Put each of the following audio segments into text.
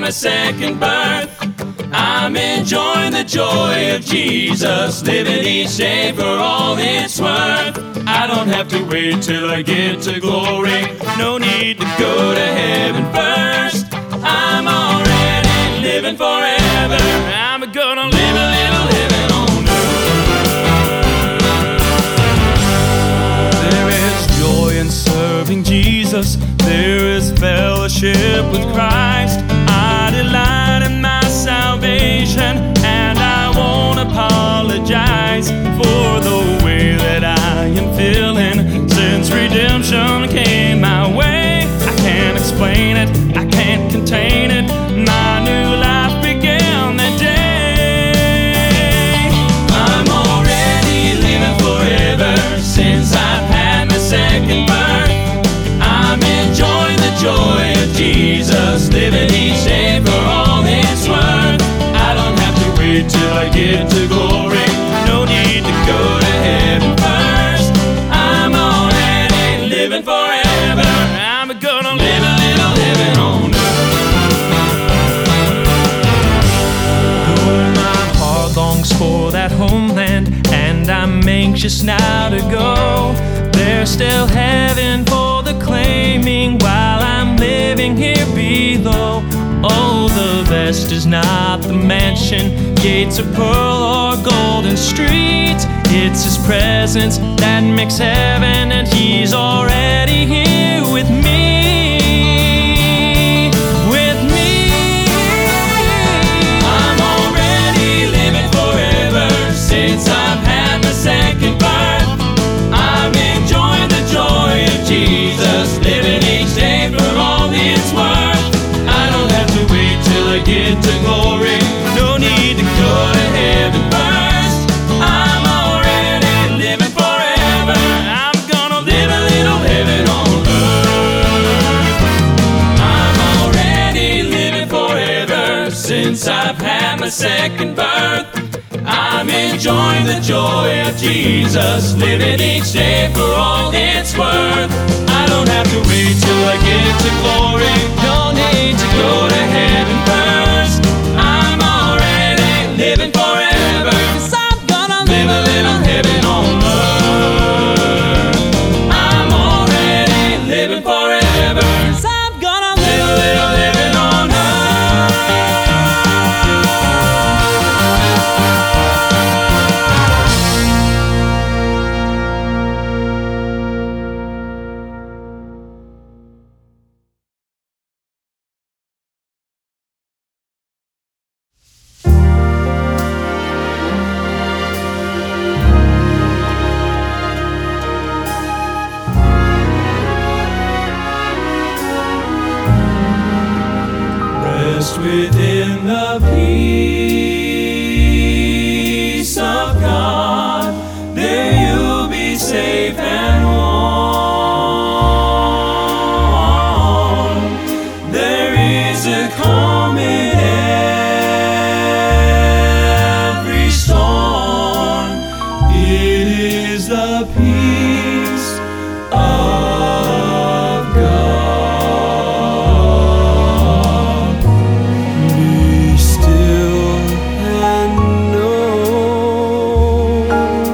my second birth. I'm enjoying the joy of Jesus, living each day for all it's worth. I don't have to wait till I get to glory, no need to go to heaven first. I'm already living forever, I'm gonna live a little living on earth. There is joy in serving Jesus, there is fellowship with Christ. I delight in my salvation, and I won't apologize for the way that I am feeling since redemption came my way. I can't explain it, I can't contain it. My new life began that day. I'm already living forever since I've had my second birth. I'm enjoying the joy of Jesus, living each day for all it's worth. I don't have to wait till I get to glory, no need to go to heaven first. I'm already living forever, I'm gonna live a little living on earth. Though my heart longs for that homeland, and I'm anxious now to go, there's still heaven for the claiming while I'm living here below. Oh, the best is not the mansion, gates of pearl or golden streets. It's His presence that makes heaven, and He's already here with me. With me. I'm already living forever since I've had my second birth. I'm enjoying the joy of Jesus, living each day for all it's worth. I don't have to wait till I get to glory, no need to go to heaven first. I'm already living forever, I'm gonna live a little living on earth. I'm already living forever since I've had my second birth. I'm enjoying the joy of Jesus, living each day for all it's worth. I don't have to wait till I get to glory, no need to go to heaven first. I'm already living forever, 'cause I'm gonna live a little heaven on earth. I'm already living forever, 'cause I'm gonna live a little living on earth. Rest within the peace of God, there you'll be safe and warm. There is a calm in every storm. It is the peace of God. Be still and know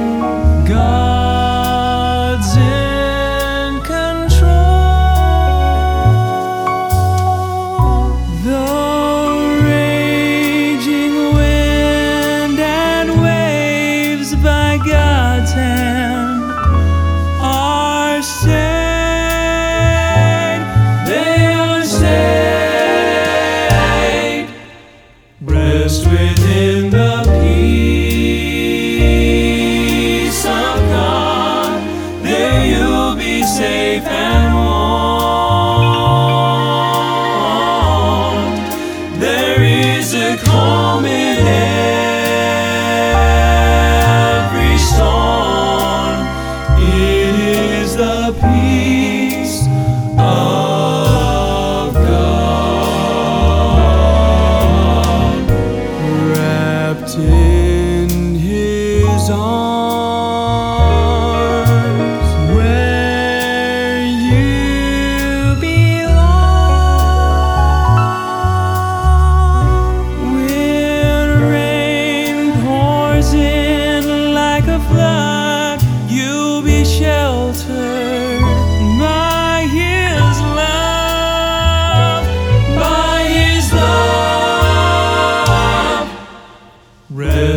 God's in control. The raging wind and waves by God's hand are stayed, they are stayed. Rest within the peace of God, there you'll be safe and warm. There is a calm in every storm. It is the peace of God. Wrapped in His arms, where you belong.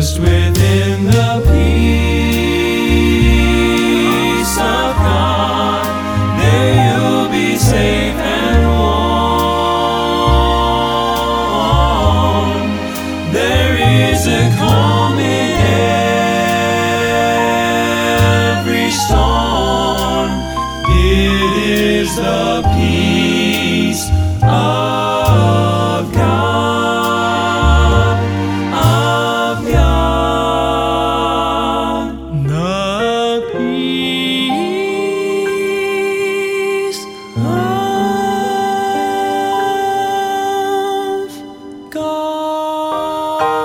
Just within the peace of God, there you'll be safe and warm. There is a calm in every storm. It is the peace of God, of God. The peace of God.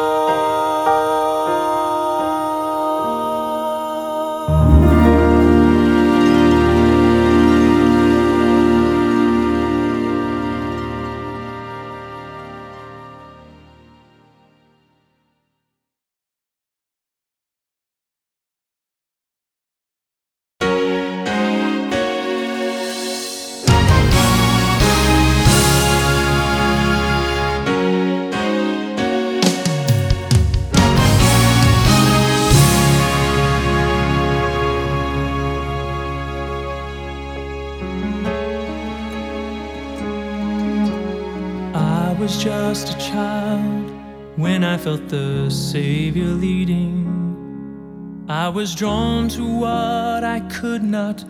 I was just a child when I felt the Savior leading. I was drawn to what I could not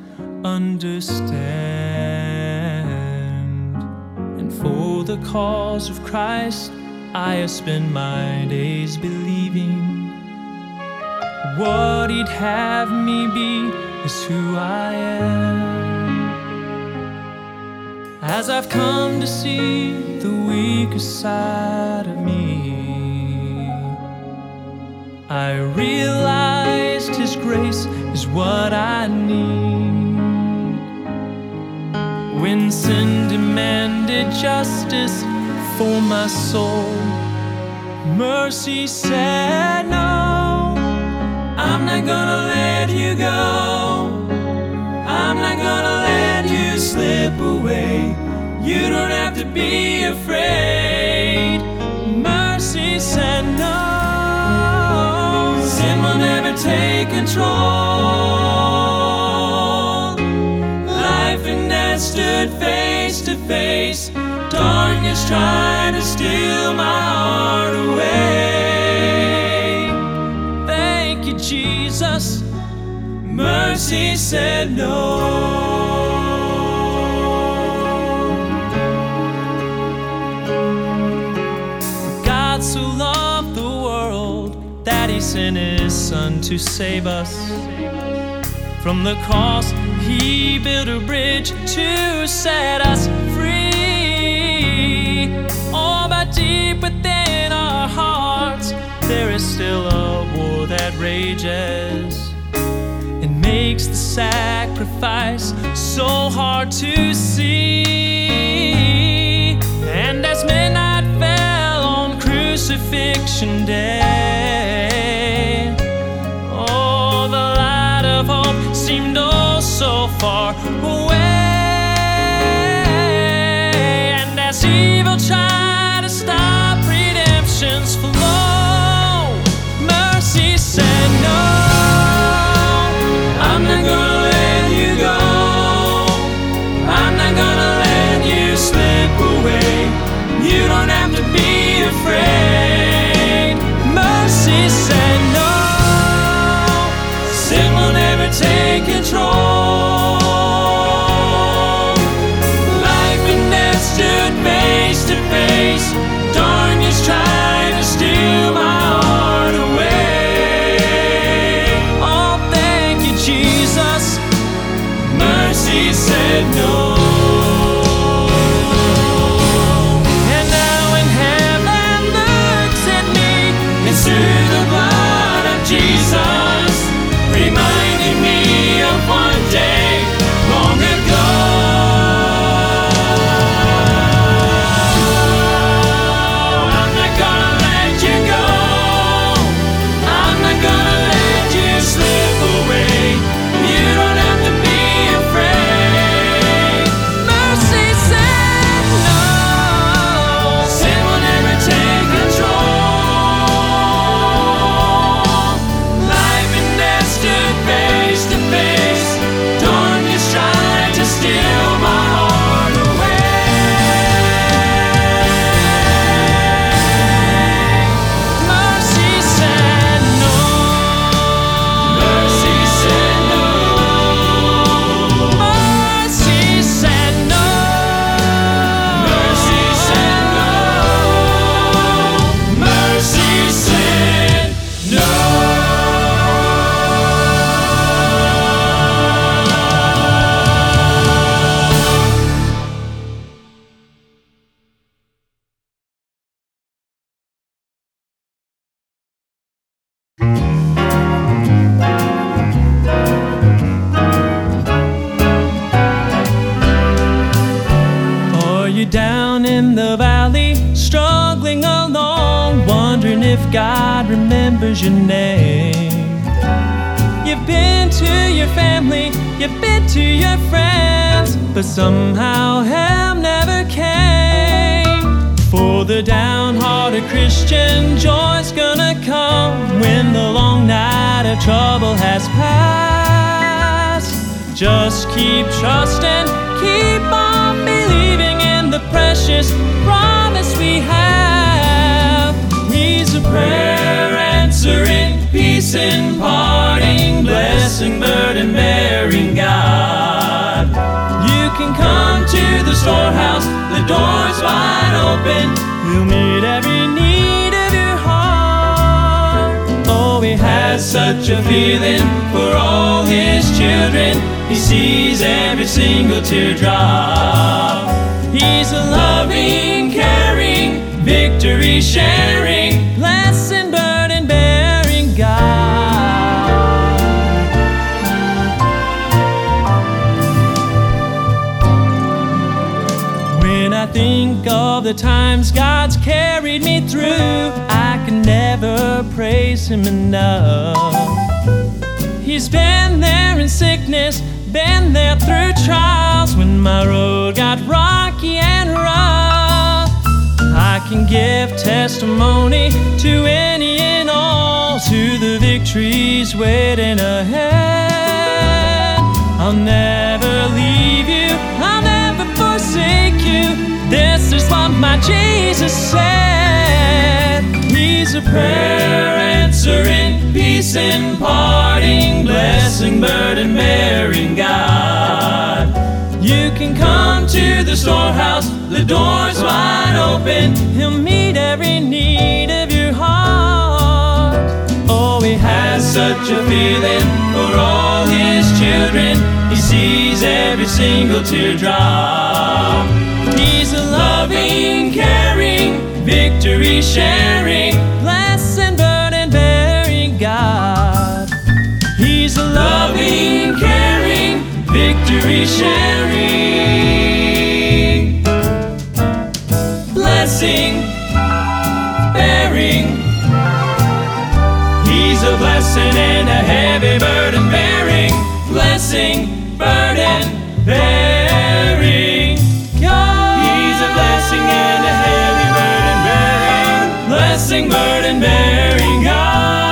understand, and for the cause of Christ I have spent my days believing what He'd have me be is who I am. As I've come to see the weaker side of me, I realized His grace is what I need. When sin demanded justice for my soul, mercy said no. I'm not gonna let you go. I'm not gonna let you slip away. You don't have to be afraid. Mercy said no. Sin will never take control. Life and death stood face to face. Darkness tried to steal my heart away. Thank you, Jesus. Mercy said no. God so loved the world that He sent His Son to save us. From the cross He built a bridge to set us free. Oh, but deep within our hearts there is still a war that rages. Makes the sacrifice so hard to see. And as midnight fell on crucifixion day, oh, the light of hope seemed oh so far away. And as evil tried to stop redemption's flow, mercy said no. I'm not gonna let you go. I'm not gonna let you slip away. You don't have to be afraid. Mercy said no. Sin will never take control. Life and death stood face to face. Darkness tried to wondering if God remembers your name. You've been to your family, you've been to your friends, but somehow help never came. For the downhearted Christian, joy's gonna come when the long night of trouble has passed. Just keep trusting, keep on believing in the precious promise we have. He's a prayer answering, peace imparting, blessing, burden bearing God. You can come to the storehouse, the door's wide open. He'll meet every need of your heart. Oh, he has such a feeling for all his children. He sees every single teardrop. He's a loving, caring, victory sharing, blessing, burden bearing God. When I think of the times God's carried me through, I can never praise him enough. He's been there in sickness, been there through trials, when my road got rocky and rough. I can give testimony to any and all, to the victories waiting ahead. I'll never leave you, I'll never forsake you. This is what my Jesus said. He's a prayer answering, peace imparting, blessing, burden bearing God. You can come to the storehouse, the door's wide open. He'll meet every need of your heart. Oh, he has such a feeling for all his children. He sees every single teardrop. He's a loving, caring, victory sharing, blessing, burden bearing God. He's a loving, caring, victory sharing, blessing, bearing. He's a blessing and a heavy burden bearing, blessing, burden bearing God. He's a blessing and a heavy burden bearing, blessing, burden bearing God.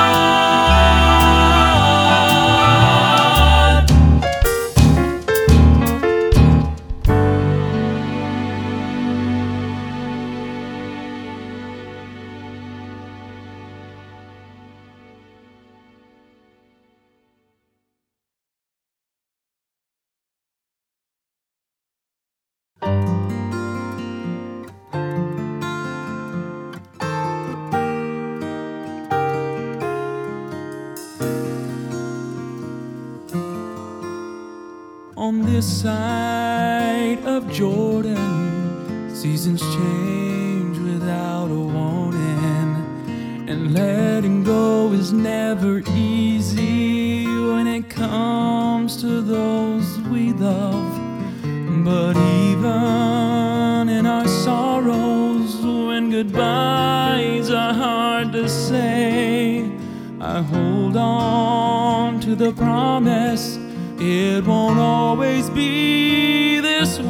On this side of Jordan, seasons change without a warning, and letting go is never easy when it comes to those we love. But even in our sorrows, when goodbyes are hard to say, I hold on to the promise it won't always be this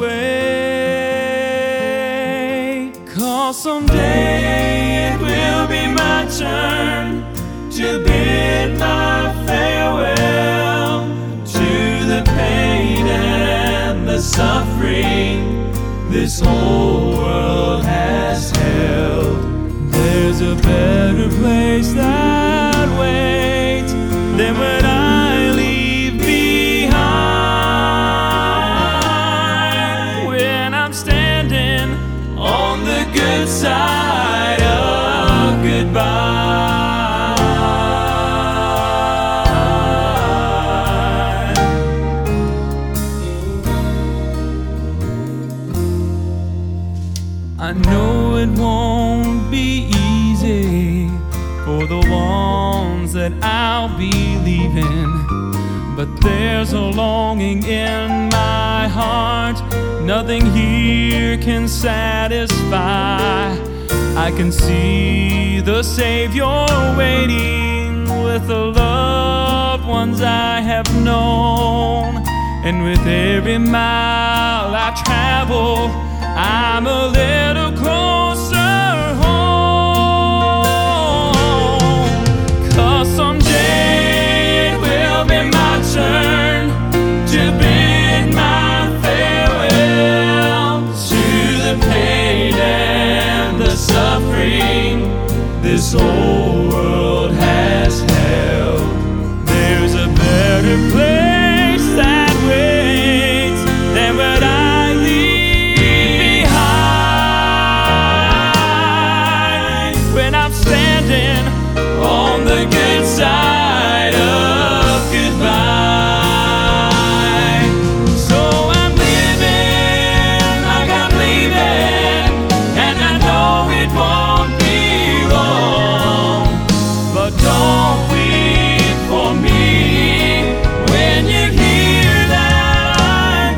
way. 'Cause someday it will be my turn to bid my farewell to the pain and the suffering this whole world has held. There's a better place that waits than what I leave behind. When I'm standing on the good side of goodbye, I know it won't be easy for the ones that I'll be leaving, but there's a longing in my heart nothing here can satisfy. I can see the Savior waiting with the loved ones I have known. And with every mile I travel, I'm a little closer home. 'Cause someday it will be my turn to bid my farewell to the pain and the suffering this whole world has held. There's a better place that waits than what I leave behind. When I'm standing on the good side of goodbye. So I'm living like I'm leaving, and I know it won't be long. But don't weep for me when you hear that I'm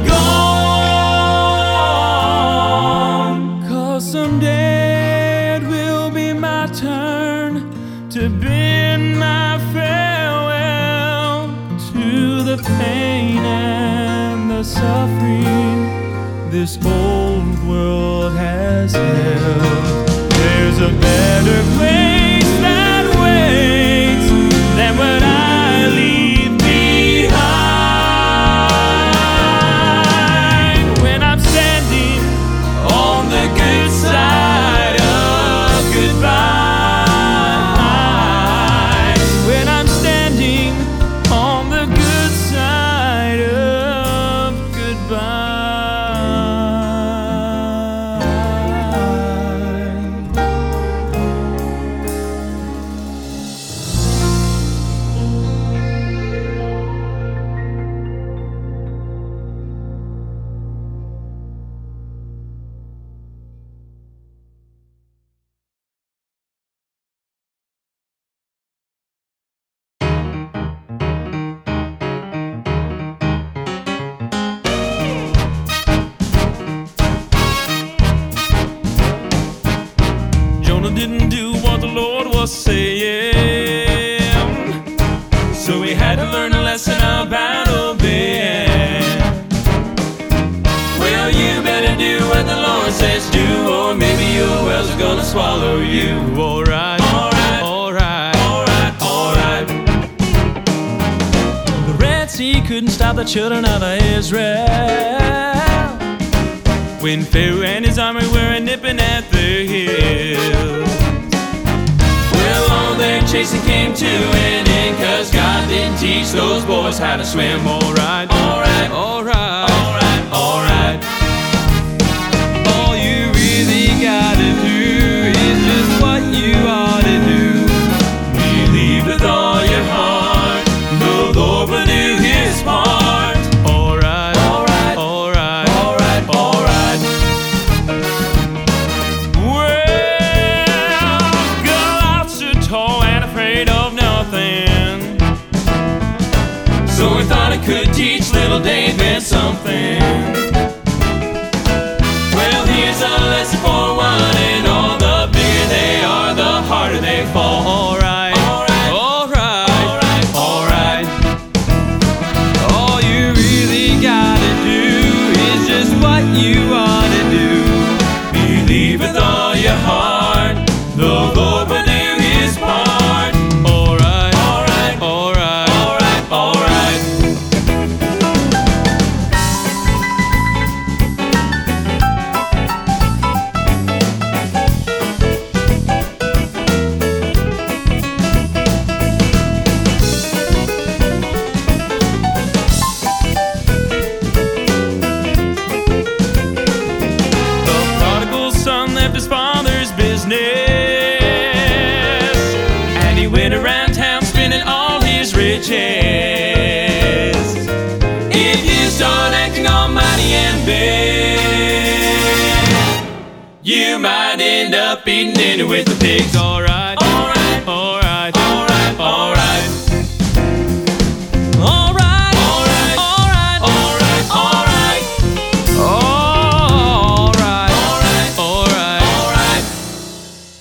gone. 'Cause someday it will be my turn to bid my farewell to the pain and the suffering this old world has held. There's a better place that waits than what I leave behind. When I'm standing on the good side of goodbye. When I'm standing on the good side of goodbye. Jonah didn't do what the Lord was saying, so he had to learn a lesson about obeying. Well, you better do what the Lord says do, or maybe your wells are gonna swallow you. Alright, alright, alright, alright, alright. The Red Sea couldn't stop the children of Israel when Pharaoh and his army were nipping at their heels. Well, all their chasing came to an end, 'cause God didn't teach those boys how to swim. Alright, alright, alright, alright, alright. All you really gotta do is just what you ought to do. Believe with all your heart, the Lord will do his part. Alright, alright, alright, alright, alright. Well, Goliath's so tall and afraid of nothing, so he thought he could teach little David something. Well, here's a lesson for one, and all the bigger they are, the harder they fall. Alright, alright, alright, alright, alright. All you really gotta do is just what you ought to do. Believe with all your heart, the Lord will do his part. Alright, alright, alright, alright, alright. The prodigal son left his father's business, and he went around town spending all his riches. If you start acting almighty and big, you might end up eating dinner with the pigs. Alright, alright, alright, alright, alright. Alright, alright, alright, alright, alright. Alright, alright, alright.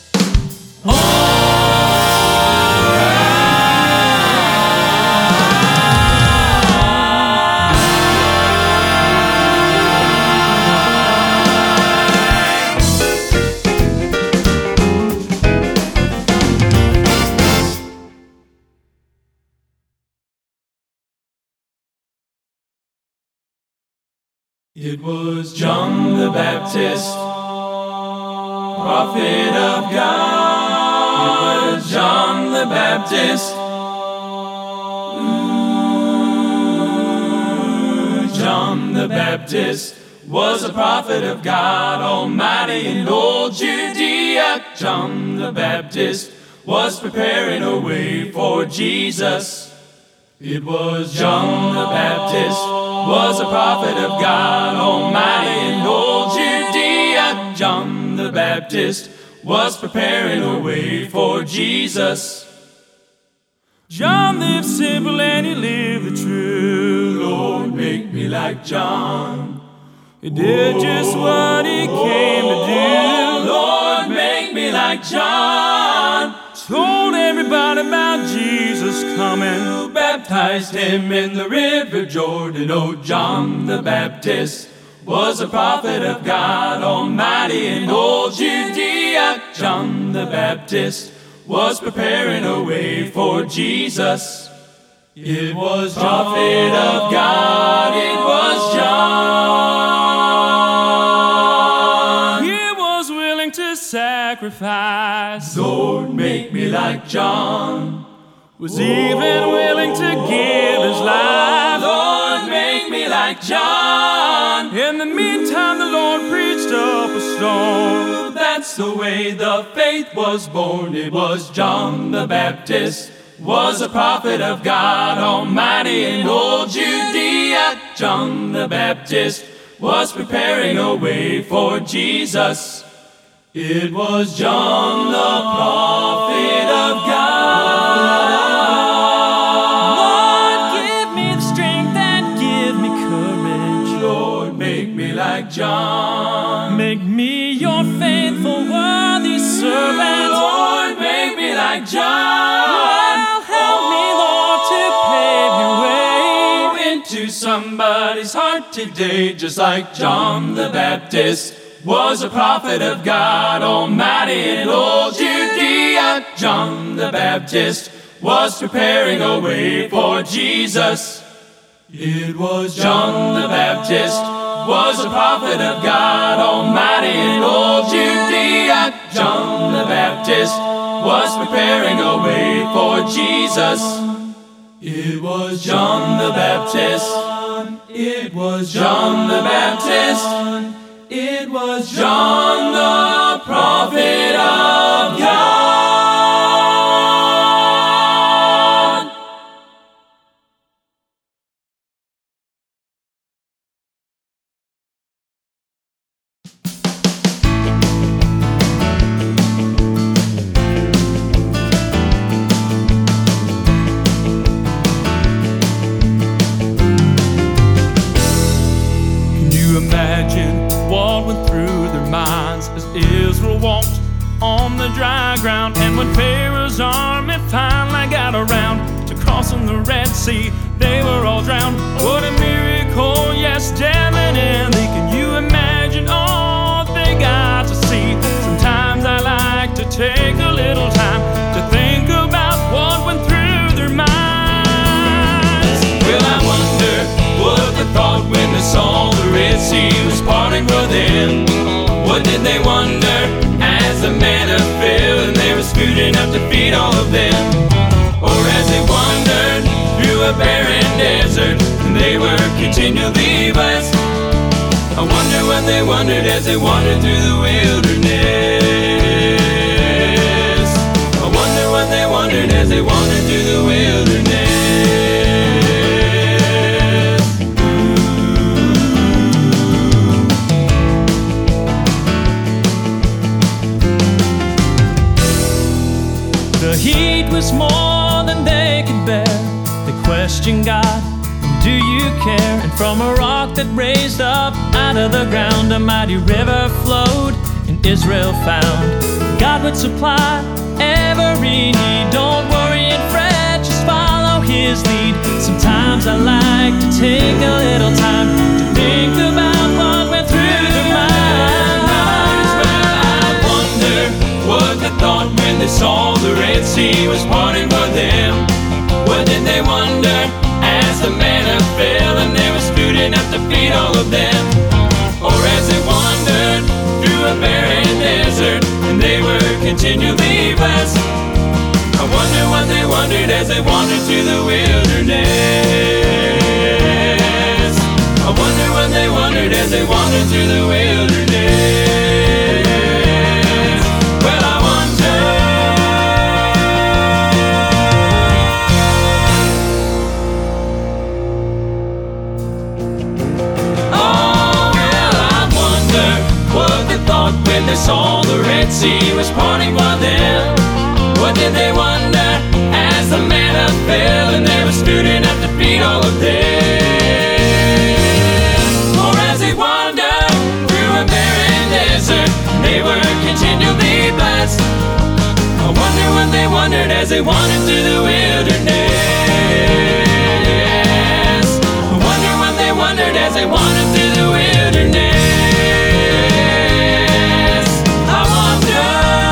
It was John the Baptist, prophet of God. It was John the Baptist. John the Baptist was a prophet of God Almighty in old Judea. John the Baptist was preparing a way for Jesus. It was John the Baptist was a prophet of God Almighty in old Judea. John the Baptist was preparing a way for Jesus. John lived simple and he lived the truth. Lord, make me like John. He did just what he came to do. Lord, make me like John. Told everybody about Jesus coming. Baptized him in the river Jordan. Oh, John the Baptist was a prophet of God Almighty in old Judea. John the Baptist was preparing a way for Jesus. It was prophet of God, it was John. He was willing to sacrifice. Lord, make me like John. Was even willing to give his life. Lord, make me like John. In the meantime, the Lord preached up a storm. That's the way the faith was born. It was John the Baptist was a prophet of God Almighty in old Judea. John the Baptist was preparing a way for Jesus. It was John the prophet of God. Lord, give me the strength and give me courage. Lord, make me like John. Make me your faithful, worthy servant. Lord, make me like John. Help me, Lord, to pave your way into somebody's heart today, just like John the Baptist was a prophet of God Almighty in old Judea. John the Baptist was preparing a way for Jesus. It was John the Baptist was a prophet of God Almighty in old Judea. John the Baptist was preparing a way for Jesus. It was John the Baptist. It was John the Baptist. It was John the prophet of God. What went through their minds as Israel walked on the dry ground? And when Pharaoh's army finally got around to crossing the Red Sea, they were all drowned. What a miracle, yes, definitely. Can you imagine all they got to see? Sometimes I like to take a little time to think about what went through their minds. Well, I wonder what they thought when they saw the Red Sea was parting for them. What did they wonder as the manna fell and there was food enough to feed all of them? Or as they wandered through a barren desert and they were continually blessed? I wonder what they wondered as they wandered through the wilderness. I wonder what they wondered as they wandered through the wilderness. The heat was more than they could bear. They questioned God, do you care? And from a rock that raised up out of the ground, a mighty river flowed and Israel found. God would supply every need. Don't worry and fret, just follow his lead. Sometimes I like to take a little time to think about what went through their minds. I wonder what they thought when they saw the Red Sea was parting for them. What did they wonder as the manna fell and there was food enough to feed all of them? they were continually blessed. I wonder what they wondered as they wandered through the wilderness. I wonder what they wondered as they wandered through the wilderness. Well, I wonder. Oh, well, I wonder what they thought when they saw the Red Sea was parting for them. What did they wonder as the manna fell and there was food enough to feed all of them? Or as they wandered through a barren desert, they were continually blessed. I wonder what they wondered as they wandered through the wilderness. I wonder what they wondered as they wandered through the wilderness. I wonder.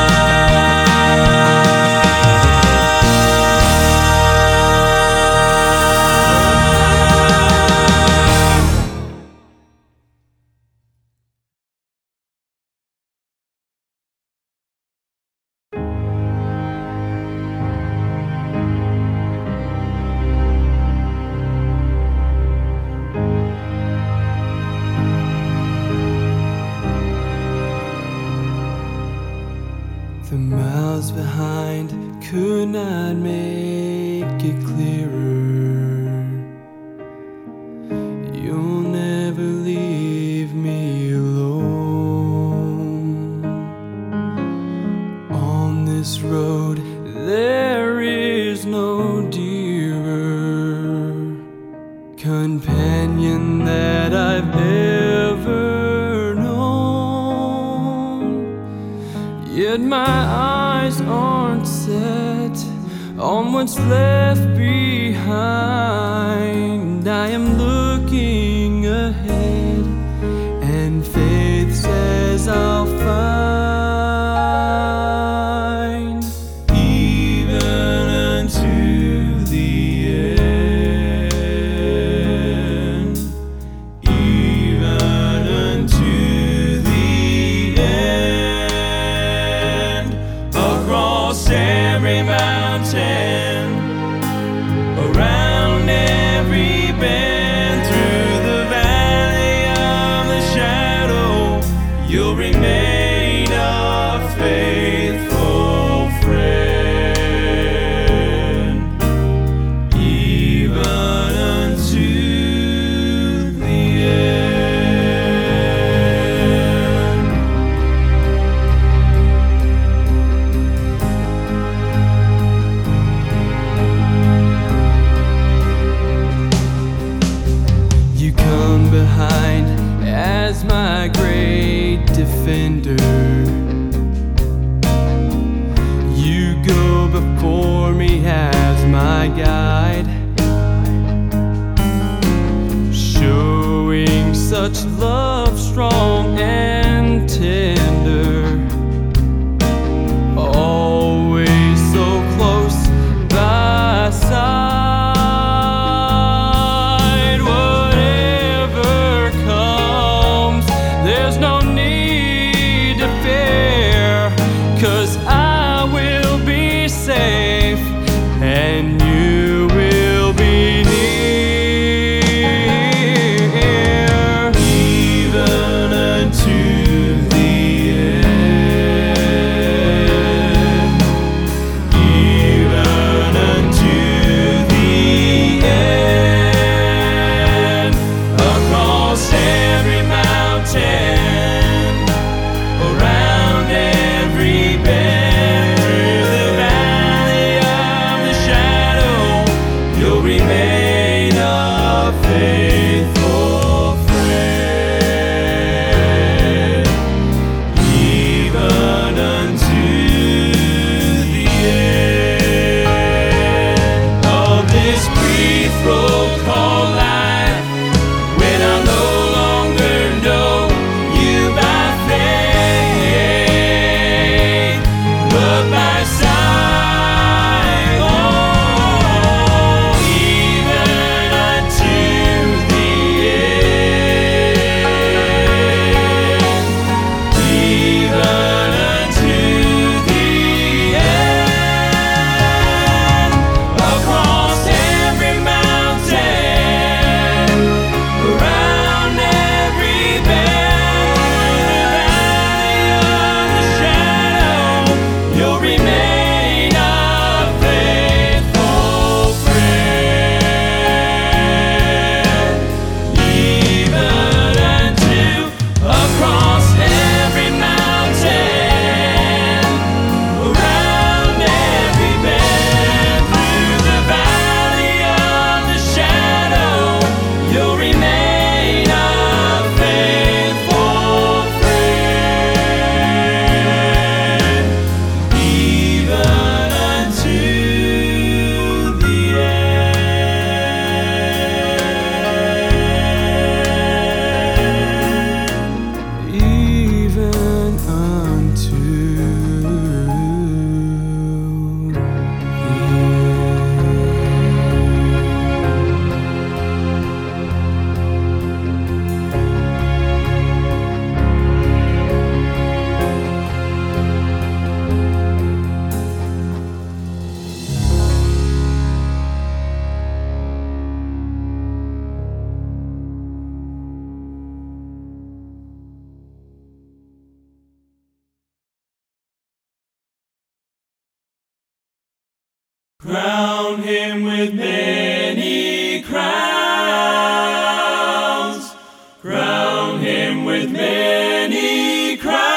The miles behind could not make it clearer. You'll never leave me alone. On this road there is no dearer companion that I've ever known. Yet my eyes aren't set on what's left behind. I am looking ahead, and faith says I'll find even unto the end, even unto the end. Across every mountain, around every bend, through the valley of the shadow, you'll remain a faithful friend, even unto the end. You come behind as my great defender. You go before me as my guide, showing such love strong and tender, always so close by side. Whatever comes, there's no need to fear, 'cause I will be safe and you will be near, even Crown him with many crowns. Crown him with many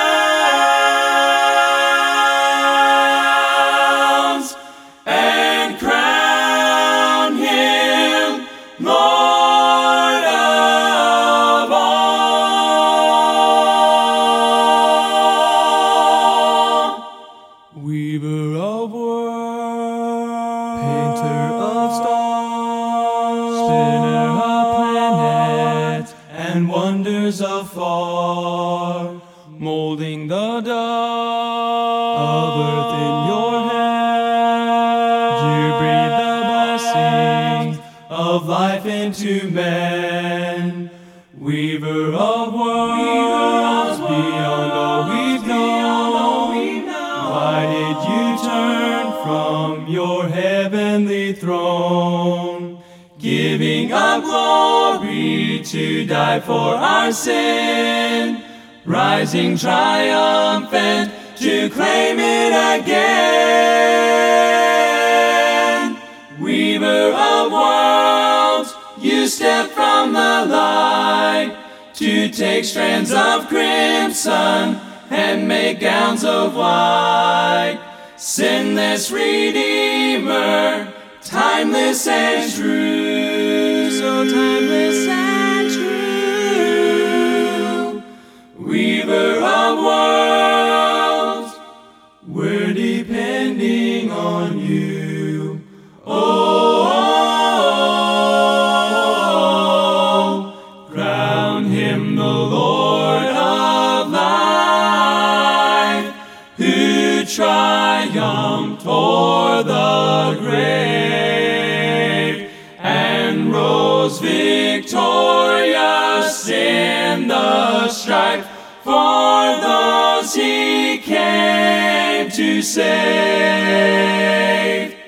crowns. And crown him Lord of all. Weaver of worlds, painter of stars, spinner of planets, and wonders afar, molding the dust of earth in your hand. You breathe the blessings of life into men. Weaver of worlds, beyond all we've known, why did you turn from your heavenly throne, giving up glory to die for our sin, rising triumphant to claim it again? Weaver of worlds, you step from the light to take strands of crimson and make gowns of white. Sinless Redeemer, timeless and true, so timeless and true. Weaver of worlds, we're depending on you. Oh, crown him the Lord of life, who triumphed o'er the grave and rose victorious in the strife for those he came to save.